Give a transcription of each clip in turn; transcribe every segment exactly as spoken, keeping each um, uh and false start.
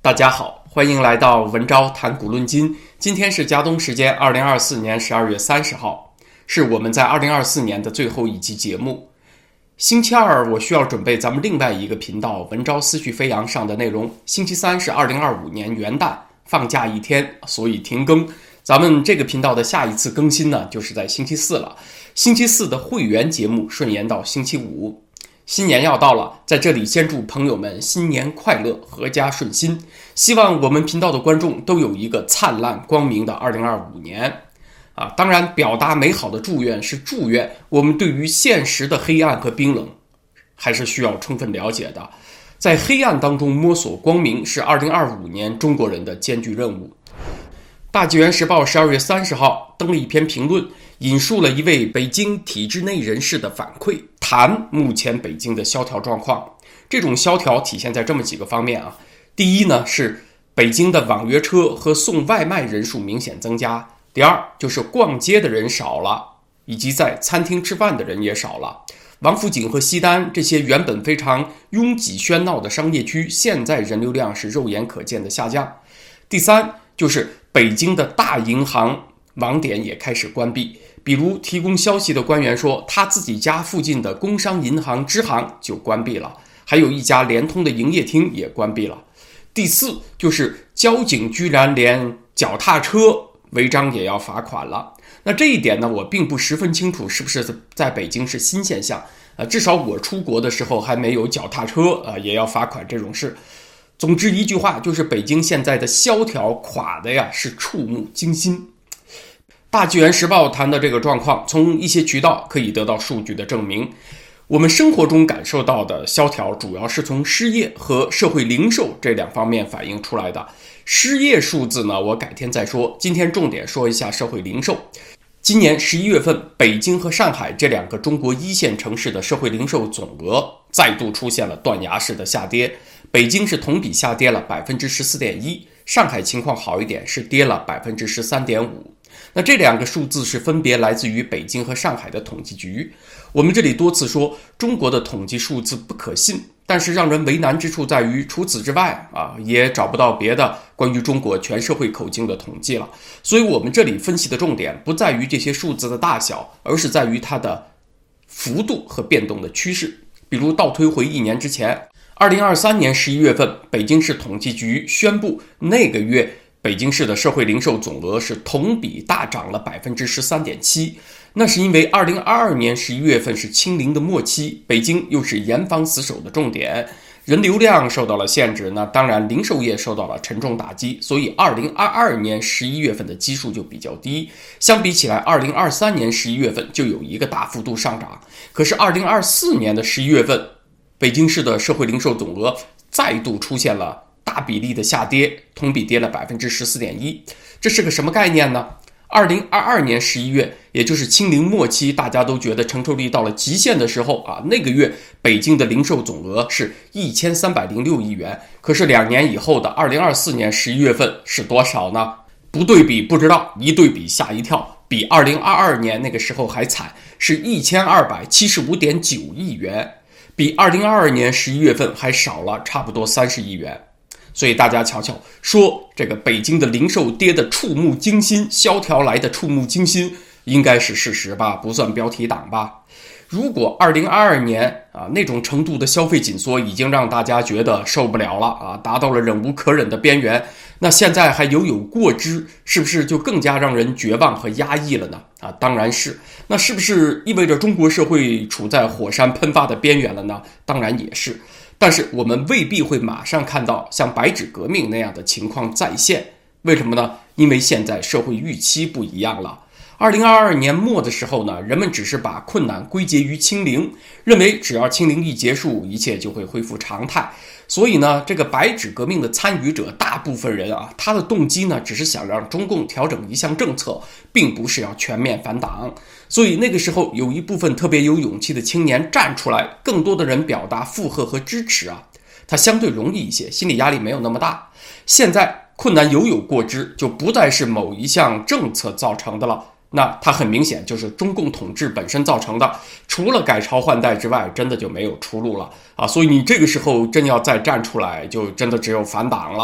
大家好，欢迎来到文昭谈古论今。今天是加东时间二零二四年十二月三十号，是我们在二零二四年的最后一期节目。星期二我需要准备咱们另外一个频道文昭思绪飞扬上的内容。星期三是二零二五年元旦，放假一天，所以停更。咱们这个频道的下一次更新呢，就是在星期四了。星期四的会员节目顺延到星期五。新年要到了，在这里先祝朋友们新年快乐，阖家顺心。希望我们频道的观众都有一个灿烂光明的二零二五年。啊，当然表达美好的祝愿是祝愿，我们对于现实的黑暗和冰冷还是需要充分了解的。在黑暗当中摸索光明是二零二五年中国人的艰巨任务。大纪元时报十二月三十号登了一篇评论，引述了一位北京体制内人士的反馈，谈目前北京的萧条状况。这种萧条体现在这么几个方面啊。第一呢，是北京的网约车和送外卖人数明显增加。第二，就是逛街的人少了，以及在餐厅吃饭的人也少了。王府井和西单这些原本非常拥挤喧闹的商业区，现在人流量是肉眼可见的下降。第三，就是北京的大银行网点也开始关闭，比如提供消息的官员说，他自己家附近的工商银行支行就关闭了，还有一家联通的营业厅也关闭了。第四，就是交警居然连脚踏车违章也要罚款了。那这一点呢，我并不十分清楚是不是在北京是新现象，呃，至少我出国的时候还没有脚踏车呃也要罚款这种事。总之一句话，就是北京现在的萧条垮的呀是触目惊心。大纪元时报谈的这个状况，从一些渠道可以得到数据的证明。我们生活中感受到的萧条，主要是从失业和社会零售这两方面反映出来的。失业数字呢，我改天再说，今天重点说一下社会零售。今年十一月份，北京和上海这两个中国一线城市的社会零售总额再度出现了断崖式的下跌。北京是同比下跌了 百分之十四点一， 上海情况好一点，是跌了 百分之十三点五。那这两个数字是分别来自于北京和上海的统计局。我们这里多次说中国的统计数字不可信，但是让人为难之处在于，除此之外啊，也找不到别的关于中国全社会口径的统计了。所以我们这里分析的重点不在于这些数字的大小，而是在于它的幅度和变动的趋势。比如倒推回一年之前，二零二三年十一月份，北京市统计局宣布那个月北京市的社会零售总额是同比大涨了 百分之十三点七。 那是因为二零二二年十一月份是清零的末期，北京又是严防死守的重点，人流量受到了限制，那当然零售业受到了沉重打击，所以二零二二年十一月份的基数就比较低。相比起来，二零二三年十一月份就有一个大幅度上涨。可是二零二四年的十一月份，北京市的社会零售总额再度出现了大比例的下跌，同比跌了 百分之十四点一。 这是个什么概念呢？二零二二年十一月，也就是清零末期，大家都觉得承受力到了极限的时候啊，那个月北京的零售总额是一千三百零六亿元。可是两年以后的二零二四年十一月份是多少呢？不对比不知道，一对比吓一跳，比二零二二年那个时候还惨，是一千二百七十五点九亿元，比二零二二年十一月份还少了差不多三十亿元。所以大家瞧瞧，说这个北京的零售跌得触目惊心，萧条来的触目惊心，应该是事实吧，不算标题党吧。如果二零二二年啊那种程度的消费紧缩已经让大家觉得受不了了啊，达到了忍无可忍的边缘，那现在还犹有过之，是不是就更加让人绝望和压抑了呢？啊，当然是。那是不是意味着中国社会处在火山喷发的边缘了呢？当然也是。但是我们未必会马上看到像白纸革命那样的情况再现。为什么呢？因为现在社会预期不一样了。二零二二年末的时候呢，人们只是把困难归结于清零，认为只要清零一结束，一切就会恢复常态。所以呢，这个白纸革命的参与者大部分人啊，他的动机呢，只是想让中共调整一项政策，并不是要全面反党。所以那个时候有一部分特别有勇气的青年站出来，更多的人表达附和和支持啊，他相对容易一些，心理压力没有那么大。现在困难犹有过之，就不再是某一项政策造成的了，那它很明显就是中共统治本身造成的，除了改朝换代之外，真的就没有出路了啊！所以你这个时候真要再站出来，就真的只有反党了。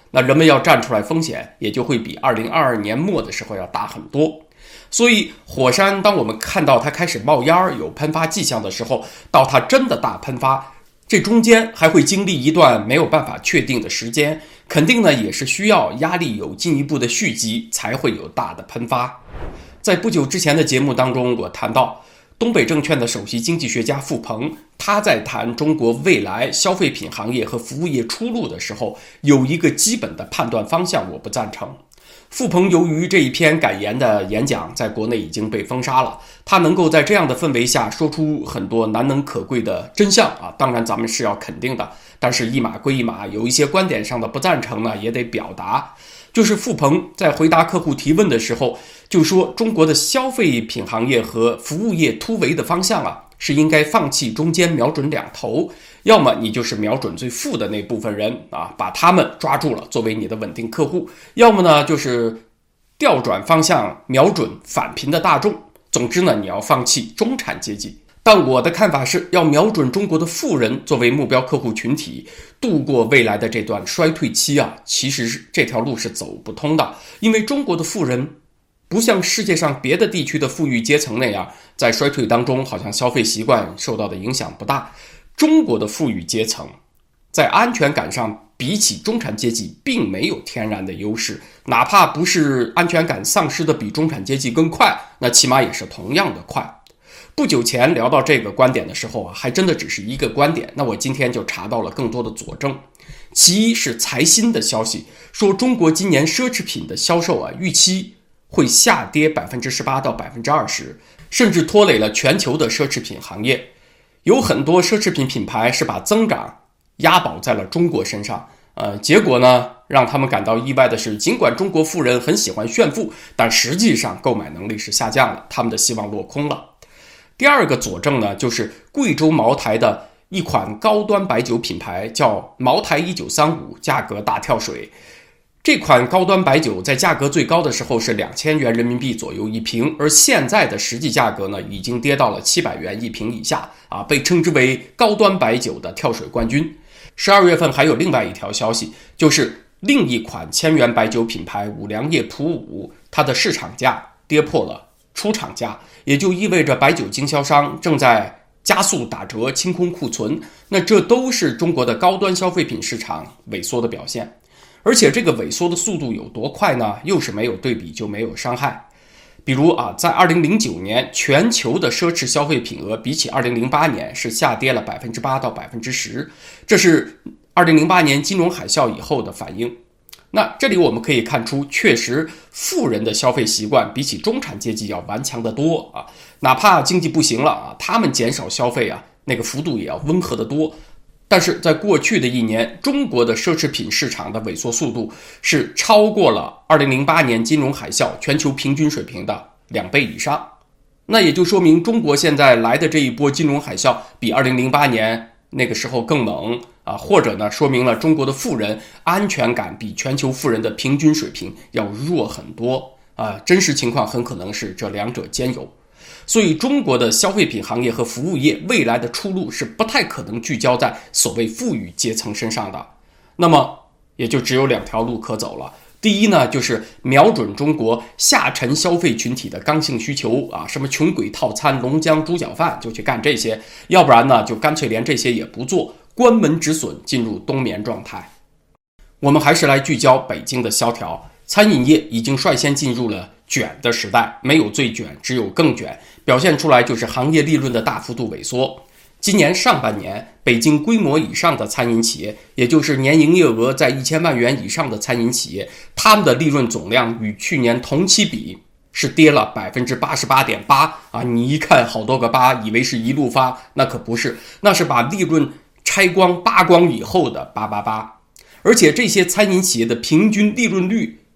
那人们要站出来风险也就会比二零二二年末的时候要大很多。所以火山当我们看到它开始冒烟有喷发迹象的时候，到它真的大喷发，这中间还会经历一段没有办法确定的时间，肯定呢也是需要压力有进一步的蓄积才会有大的喷发。在不久之前的节目当中，我谈到东北证券的首席经济学家付鹏，他在谈中国未来消费品行业和服务业出路的时候，有一个基本的判断方向我不赞成。付鹏由于这一篇感言的演讲在国内已经被封杀了，他能够在这样的氛围下说出很多难能可贵的真相啊，当然咱们是要肯定的，但是一码归一码，有一些观点上的不赞成呢也得表达。就是付鹏在回答客户提问的时候就说，中国的消费品行业和服务业突围的方向啊，是应该放弃中间瞄准两头，要么你就是瞄准最富的那部分人啊，把他们抓住了作为你的稳定客户，要么呢就是调转方向瞄准返贫的大众，总之呢你要放弃中产阶级。但我的看法是要瞄准中国的富人作为目标客户群体，度过未来的这段衰退期啊，其实这条路是走不通的，因为中国的富人不像世界上别的地区的富裕阶层那样，在衰退当中好像消费习惯受到的影响不大。中国的富裕阶层在安全感上比起中产阶级并没有天然的优势，哪怕不是安全感丧失的比中产阶级更快，那起码也是同样的快。不久前聊到这个观点的时候啊，还真的只是一个观点，那我今天就查到了更多的佐证。其一是财新的消息，说中国今年奢侈品的销售啊，预期会下跌 百分之十八 到 百分之二十， 甚至拖累了全球的奢侈品行业。有很多奢侈品品牌是把增长押宝在了中国身上，呃，结果呢，让他们感到意外的是，尽管中国富人很喜欢炫富，但实际上购买能力是下降了，他们的希望落空了。第二个佐证呢，就是贵州茅台的一款高端白酒品牌叫茅台一九三五，价格大跳水。这款高端白酒在价格最高的时候是两千元人民币左右一瓶，而现在的实际价格呢，已经跌到了七百元一瓶以下啊，被称之为高端白酒的跳水冠军。十二月份还有另外一条消息，就是另一款千元白酒品牌五粮液普五，它的市场价跌破了出厂价，也就意味着白酒经销商正在加速打折清空库存，那这都是中国的高端消费品市场萎缩的表现。而且这个萎缩的速度有多快呢？又是没有对比就没有伤害。比如啊，在二零零九年，全球的奢侈消费品额比起二零零八年是下跌了 百分之八 到 百分之十， 这是二零零八年金融海啸以后的反应。那这里我们可以看出，确实富人的消费习惯比起中产阶级要顽强得多啊，哪怕经济不行了啊，他们减少消费啊，那个幅度也要温和得多。但是在过去的一年，中国的奢侈品市场的萎缩速度是超过了二零零八年金融海啸全球平均水平的两倍以上。那也就说明中国现在来的这一波金融海啸比二零零八年那个时候更猛啊，或者呢，说明了中国的富人安全感比全球富人的平均水平要弱很多啊。真实情况很可能是这两者兼有。所以中国的消费品行业和服务业未来的出路是不太可能聚焦在所谓富裕阶层身上的，那么也就只有两条路可走了。第一呢，就是瞄准中国下沉消费群体的刚性需求啊，什么穷鬼套餐、龙江猪脚饭就去干这些，要不然呢就干脆连这些也不做，关门止损，进入冬眠状态。我们还是来聚焦北京的萧条，餐饮业已经率先进入了卷的时代，没有最卷，只有更卷，表现出来就是行业利润的大幅度萎缩。今年上半年，北京规模以上的餐饮企业，也就是年营业额在一千万元以上的餐饮企业，他们的利润总量与去年同期比是跌了 百分之八十八点八 啊！你一看好多个八，以为是一路发，那可不是，那是把利润拆光扒光以后的八八八。而且这些餐饮企业的平均利润率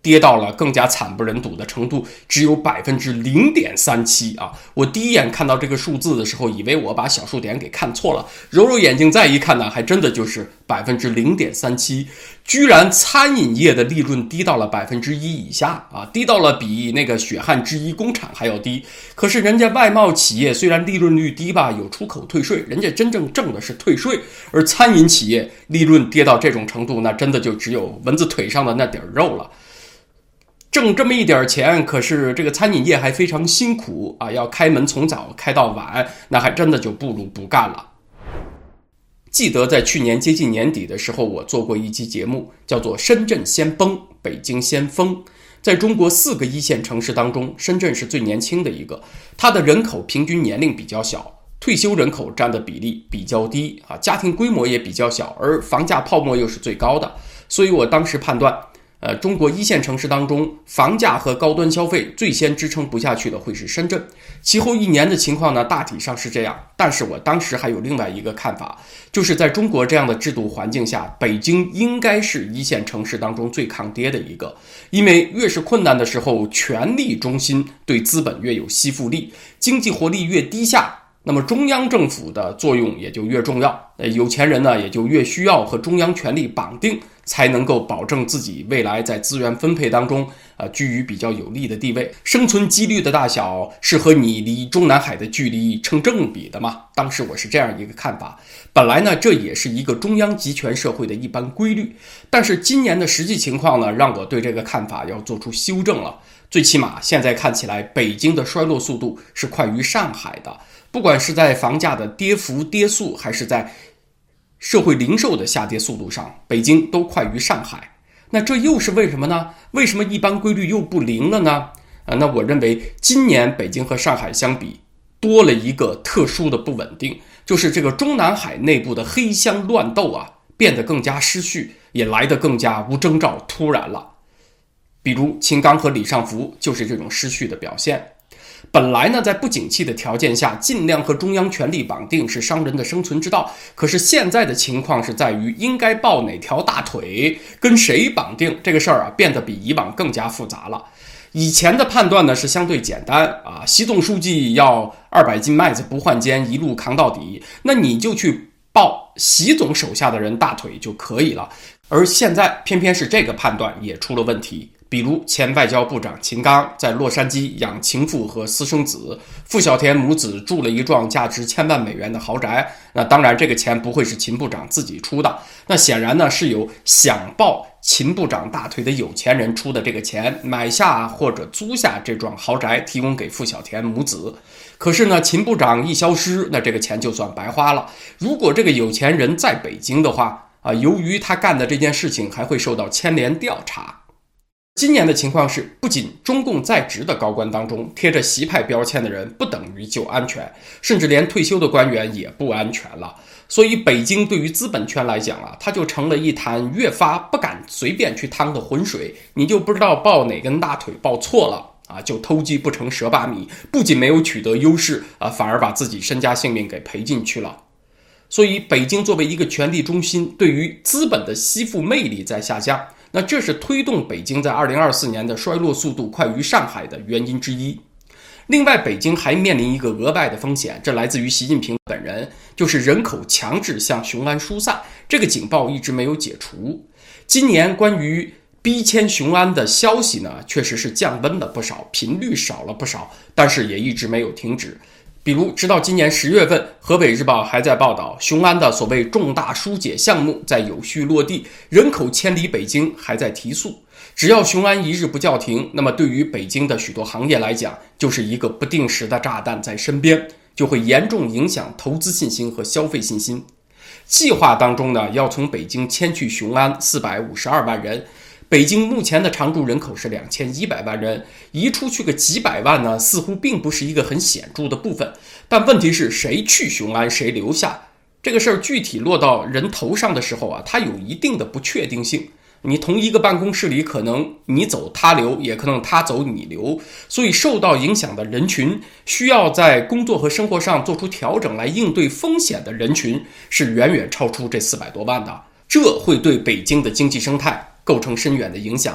跌到了更加惨不忍睹的程度，只有 百分之零点三七 啊！我第一眼看到这个数字的时候，以为我把小数点给看错了，揉揉眼睛再一看呢，还真的就是 百分之零点三七， 居然餐饮业的利润低到了 百分之一 以下啊，低到了比那个血汗制衣工厂还要低。可是人家外贸企业虽然利润率低吧，有出口退税，人家真正挣的是退税，而餐饮企业利润跌到这种程度，那真的就只有蚊子腿上的那点肉了。挣这么一点钱，可是这个餐饮业还非常辛苦啊，要开门从早开到晚，那还真的就不如不干了。记得在去年接近年底的时候，我做过一期节目，叫做深圳先崩，北京先疯。在中国四个一线城市当中，深圳是最年轻的一个，它的人口平均年龄比较小，退休人口占的比例比较低啊，家庭规模也比较小，而房价泡沫又是最高的，所以我当时判断呃，中国一线城市当中，房价和高端消费最先支撑不下去的会是深圳，其后一年的情况呢，大体上是这样。但是我当时还有另外一个看法，就是在中国这样的制度环境下，北京应该是一线城市当中最抗跌的一个，因为越是困难的时候，权力中心对资本越有吸附力，经济活力越低下，那么中央政府的作用也就越重要，呃，有钱人呢也就越需要和中央权力绑定，才能够保证自己未来在资源分配当中呃，居于比较有利的地位。生存几率的大小是和你离中南海的距离成正比的嘛？当时我是这样一个看法。本来呢，这也是一个中央集权社会的一般规律，但是今年的实际情况呢，让我对这个看法要做出修正了。最起码现在看起来，北京的衰落速度是快于上海的，不管是在房价的跌幅跌速，还是在社会零售的下跌速度上，北京都快于上海。那这又是为什么呢？为什么一般规律又不灵了呢？啊，那我认为今年北京和上海相比，多了一个特殊的不稳定，就是这个中南海内部的黑箱乱斗啊，变得更加失序，也来得更加无征兆突然了。比如秦刚和李尚福就是这种失序的表现。本来呢，在不景气的条件下，尽量和中央权力绑定是商人的生存之道。可是现在的情况是在于，应该抱哪条大腿，跟谁绑定，这个事儿啊，变得比以往更加复杂了。以前的判断呢是相对简单啊，习总书记要二百斤麦子不换肩，一路扛到底，那你就去抱习总手下的人大腿就可以了。而现在偏偏是这个判断也出了问题。比如前外交部长秦刚在洛杉矶养情妇和私生子，傅小田母子住了一幢价值千万美元的豪宅。那当然这个钱不会是秦部长自己出的，那显然呢是由想抱秦部长大腿的有钱人出的这个钱，买下或者租下这幢豪宅，提供给傅小田母子。可是呢，秦部长一消失，那这个钱就算白花了。如果这个有钱人在北京的话啊，由于他干的这件事情还会受到牵连调查。今年的情况是，不仅中共在职的高官当中贴着习派标签的人不等于就安全，甚至连退休的官员也不安全了。所以北京对于资本圈来讲啊，它就成了一潭越发不敢随便去趟的浑水，你就不知道抱哪根大腿抱错了啊，就偷鸡不成蚀把米，不仅没有取得优势啊，反而把自己身家性命给赔进去了。所以北京作为一个权力中心，对于资本的吸附魅力在下降，那这是推动北京在二零二四年的衰落速度快于上海的原因之一。另外，北京还面临一个额外的风险，这来自于习近平本人，就是人口强制向雄安疏散，这个警报一直没有解除。今年关于逼迁雄安的消息呢，确实是降温了不少，频率少了不少，但是也一直没有停止。比如直到今年十月份，河北日报还在报道雄安的所谓重大疏解项目在有序落地，人口迁离北京还在提速。只要雄安一日不叫停，那么对于北京的许多行业来讲，就是一个不定时的炸弹在身边，就会严重影响投资信心和消费信心。计划当中呢，要从北京迁去雄安四百五十二万人，北京目前的常住人口是两千一百万人，移出去个几百万呢，似乎并不是一个很显著的部分。但问题是谁去雄安谁留下，这个事儿具体落到人头上的时候啊，它有一定的不确定性。你同一个办公室里，可能你走他留，也可能他走你留，所以受到影响的人群，需要在工作和生活上做出调整来应对风险的人群，是远远超出这四百多万的。这会对北京的经济生态构成深远的影响。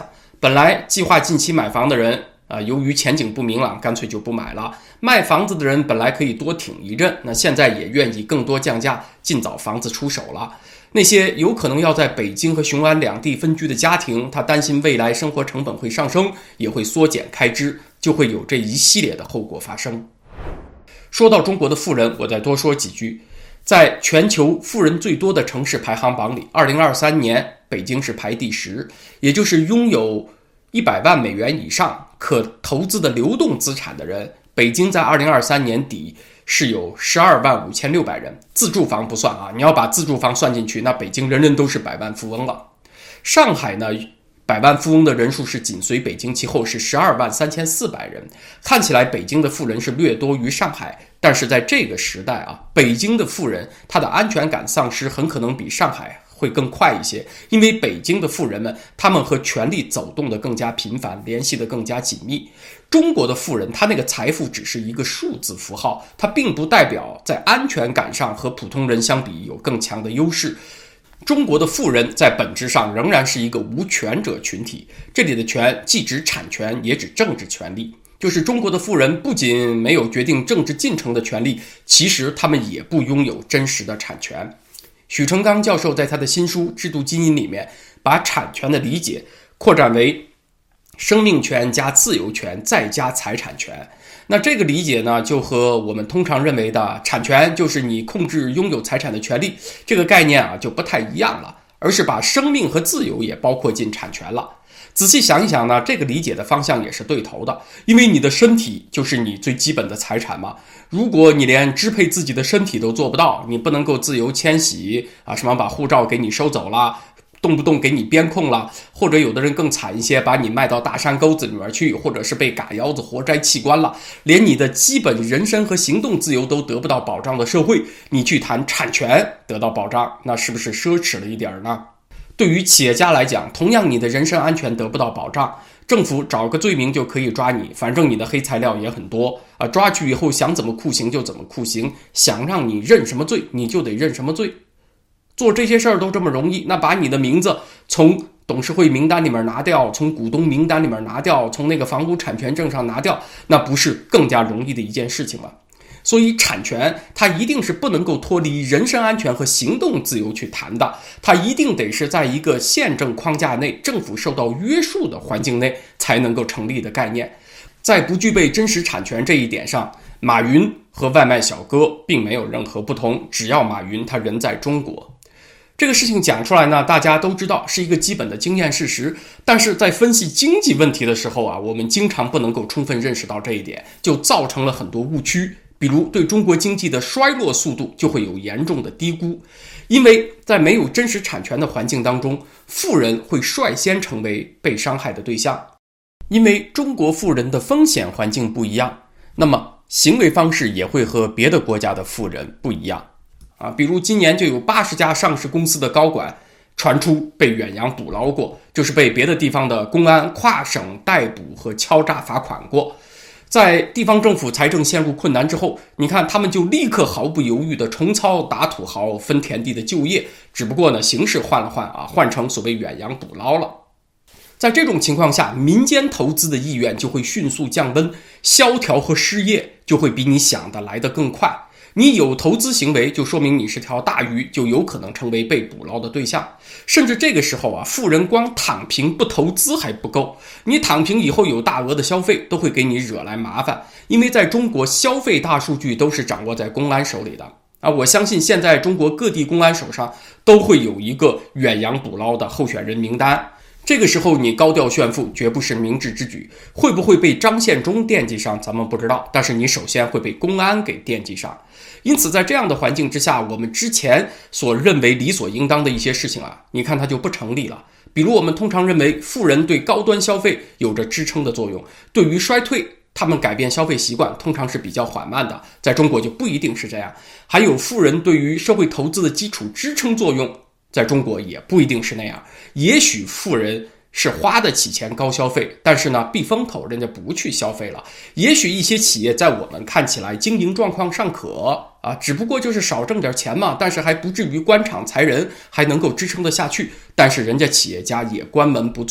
本来计划近期买房的人啊，由于前景不明朗，干脆就不买了。卖房子的人本来可以多挺一阵，那现在也愿意更多降价，尽早房子出手了。那些有可能要在北京和雄安两地分居的家庭，他担心未来生活成本会上升，也会缩减开支，就会有这一系列的后果发生。说到中国的富人，我再多说几句。在全球富人最多的城市排行榜里，二零二三年北京是排第十，也就是拥有一百万美元以上可投资的流动资产的人，北京在二零二三年底是有十二万五千六百人，自住房不算啊，你要把自住房算进去，那北京人人都是百万富翁了。上海呢，百万富翁的人数是紧随北京其后，是十二万三千四百人。看起来北京的富人是略多于上海，但是在这个时代啊，北京的富人他的安全感丧失很可能比上海会更快一些，因为北京的富人们他们和权力走动的更加频繁，联系的更加紧密。中国的富人他那个财富只是一个数字符号，它并不代表在安全感上和普通人相比有更强的优势。中国的富人在本质上仍然是一个无权者群体，这里的权既指产权也指政治权利，就是中国的富人不仅没有决定政治进程的权利，其实他们也不拥有真实的产权。许成刚教授在他的新书《制度基因》里面，把产权的理解扩展为生命权加自由权再加财产权。那这个理解呢，就和我们通常认为的产权就是你控制拥有财产的权利这个概念啊就不太一样了，而是把生命和自由也包括进产权了。仔细想一想呢，这个理解的方向也是对头的，因为你的身体就是你最基本的财产嘛。如果你连支配自己的身体都做不到，你不能够自由迁徙啊，什么把护照给你收走了，动不动给你边控了，或者有的人更惨一些，把你卖到大山沟子里面去，或者是被嘎腰子活摘器官了，连你的基本人身和行动自由都得不到保障的社会，你去谈产权得到保障，那是不是奢侈了一点呢？对于企业家来讲，同样你的人身安全得不到保障，政府找个罪名就可以抓你，反正你的黑材料也很多啊，抓去以后想怎么酷刑就怎么酷刑，想让你认什么罪你就得认什么罪。做这些事儿都这么容易，那把你的名字从董事会名单里面拿掉，从股东名单里面拿掉，从那个房屋产权证上拿掉，那不是更加容易的一件事情吗？所以产权它一定是不能够脱离人身安全和行动自由去谈的，它一定得是在一个宪政框架内，政府受到约束的环境内才能够成立的概念。在不具备真实产权这一点上，马云和外卖小哥并没有任何不同，只要马云他人在中国。这个事情讲出来呢，大家都知道是一个基本的经验事实，但是在分析经济问题的时候啊，我们经常不能够充分认识到这一点，就造成了很多误区。比如对中国经济的衰落速度就会有严重的低估，因为在没有真实产权的环境当中，富人会率先成为被伤害的对象。因为中国富人的风险环境不一样，那么行为方式也会和别的国家的富人不一样啊。比如今年就有八十家上市公司的高管传出被远洋捕捞过，就是被别的地方的公安跨省逮捕和敲诈罚款过。在地方政府财政陷入困难之后，你看他们就立刻毫不犹豫地重操打土豪分田地的旧业，只不过呢形式换了换啊，换成所谓远洋捕捞了。在这种情况下，民间投资的意愿就会迅速降温，萧条和失业就会比你想的来得更快。你有投资行为，就说明你是条大鱼，就有可能成为被捕捞的对象。甚至这个时候啊，富人光躺平不投资还不够，你躺平以后有大额的消费，都会给你惹来麻烦。因为在中国，消费大数据都是掌握在公安手里的啊。我相信现在中国各地公安手上都会有一个远洋捕捞的候选人名单。这个时候你高调炫富绝不是明智之举，会不会被张献忠惦记上咱们不知道，但是你首先会被公安给惦记上。因此在这样的环境之下，我们之前所认为理所应当的一些事情啊，你看它就不成立了。比如我们通常认为富人对高端消费有着支撑的作用，对于衰退他们改变消费习惯通常是比较缓慢的，在中国就不一定是这样。还有富人对于社会投资的基础支撑作用，在中国也不一定是那样。也许富人是花得起钱高消费，但是呢避风头人家不去消费了。也许一些企业在我们看起来经营状况尚可啊，只不过就是少挣点钱嘛，但是还不至于官场裁人，还能够支撑得下去，但是人家企业家也关门不做了。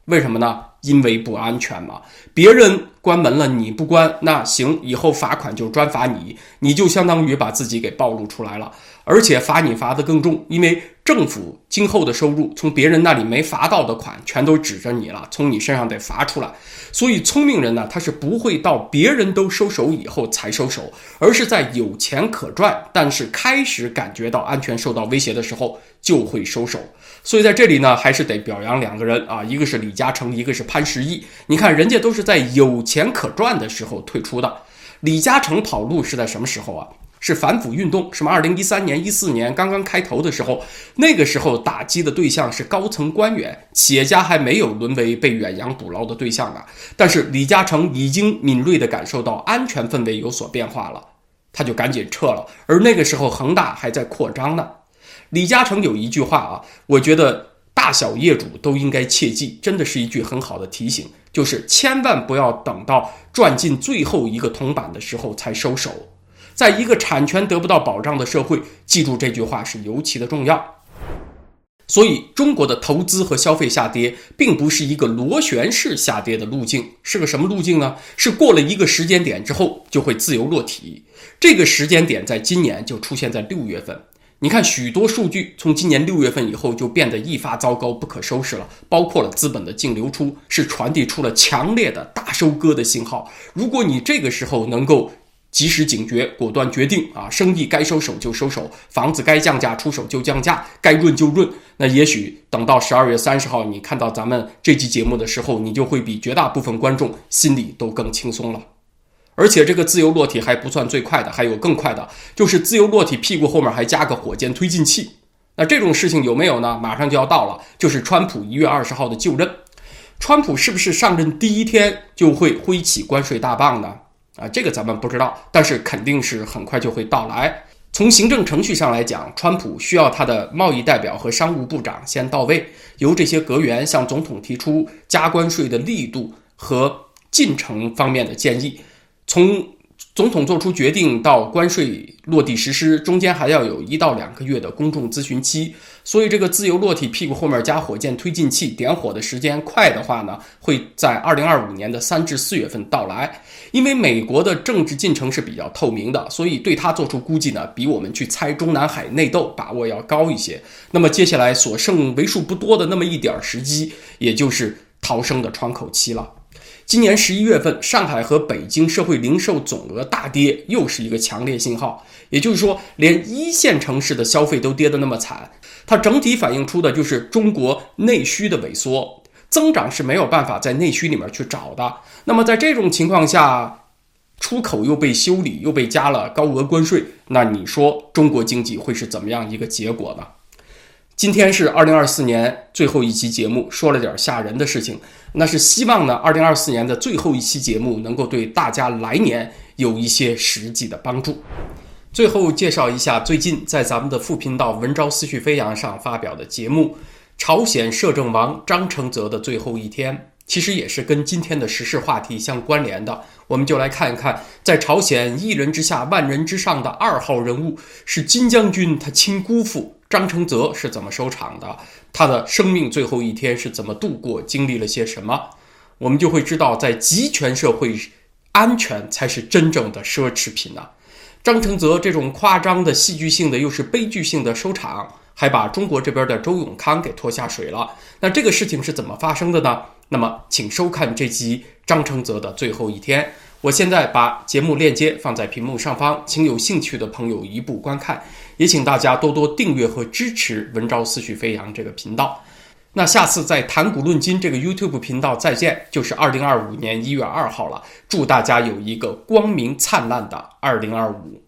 为什么呢？因为不安全嘛。别人关门了你不关，那行，以后罚款就专罚你，你就相当于把自己给暴露出来了。而且罚你罚得更重，因为政府今后的收入从别人那里没罚到的款全都指着你了，从你身上得罚出来。所以聪明人呢，他是不会到别人都收手以后才收手，而是在有钱可赚但是开始感觉到安全受到威胁的时候就会收手。所以在这里呢，还是得表扬两个人啊，一个是李嘉诚，一个是潘石屹。你看人家都是在有钱可赚的时候退出的。李嘉诚跑路是在什么时候啊？是反腐运动，什么二零一三年、一四年刚刚开头的时候，那个时候打击的对象是高层官员，企业家还没有沦为被远洋捕捞的对象啊。但是李嘉诚已经敏锐地感受到安全氛围有所变化了，他就赶紧撤了。而那个时候恒大还在扩张呢。李嘉诚有一句话啊，我觉得大小业主都应该切记，真的是一句很好的提醒，就是千万不要等到赚进最后一个铜板的时候才收手。在一个产权得不到保障的社会，记住这句话是尤其的重要。所以中国的投资和消费下跌并不是一个螺旋式下跌的路径，是个什么路径呢？是过了一个时间点之后就会自由落体。这个时间点在今年就出现在六月份。你看许多数据从今年六月份以后就变得一发糟糕不可收拾了，包括了资本的净流出，是传递出了强烈的大收割的信号。如果你这个时候能够及时警觉，果断决定啊，生意该收手就收手，房子该降价出手就降价，该润就润，那也许等到十二月三十号你看到咱们这期节目的时候，你就会比绝大部分观众心里都更轻松了。而且这个自由落体还不算最快的，还有更快的，就是自由落体屁股后面还加个火箭推进器。那这种事情有没有呢？马上就要到了，就是川普一月二十号的就任。川普是不是上任第一天就会挥起关税大棒呢？啊，这个咱们不知道，但是肯定是很快就会到来。从行政程序上来讲，川普需要他的贸易代表和商务部长先到位，由这些阁员向总统提出加关税的力度和进程方面的建议。从总统做出决定到关税落地实施，中间还要有一到两个月的公众咨询期，所以这个自由落体屁股后面加火箭推进器，点火的时间快的话呢，会在二零二五年的三至四月份到来。因为美国的政治进程是比较透明的，所以对他做出估计呢，比我们去猜中南海内斗把握要高一些。那么接下来所剩为数不多的那么一点时机，也就是逃生的窗口期了。今年十一月份，上海和北京社会零售总额大跌，又是一个强烈信号。也就是说，连一线城市的消费都跌得那么惨，它整体反映出的就是中国内需的萎缩，增长是没有办法在内需里面去找的。那么在这种情况下，出口又被修理，又被加了高额关税，那你说中国经济会是怎么样一个结果呢？今天是二零二四年最后一期节目，说了点吓人的事情，那是希望呢二零二四年的最后一期节目能够对大家来年有一些实际的帮助。最后介绍一下最近在咱们的副频道文昭思绪飞扬上发表的节目，朝鲜摄政王张承泽的最后一天，其实也是跟今天的时事话题相关联的。我们就来看一看，在朝鲜一人之下万人之上的二号人物是金将军他亲姑父张承泽是怎么收场的，他的生命最后一天是怎么度过，经历了些什么，我们就会知道在集权社会，安全才是真正的奢侈品啊。张承泽这种夸张的戏剧性的又是悲剧性的收场，还把中国这边的周永康给拖下水了。那这个事情是怎么发生的呢？那么请收看这集张承泽的最后一天。我现在把节目链接放在屏幕上方，请有兴趣的朋友一步观看，也请大家多多订阅和支持文昭思绪飞扬这个频道。那下次在谈古论今这个 YouTube 频道再见，就是二零二五年一月二号了。祝大家有一个光明灿烂的二零二五。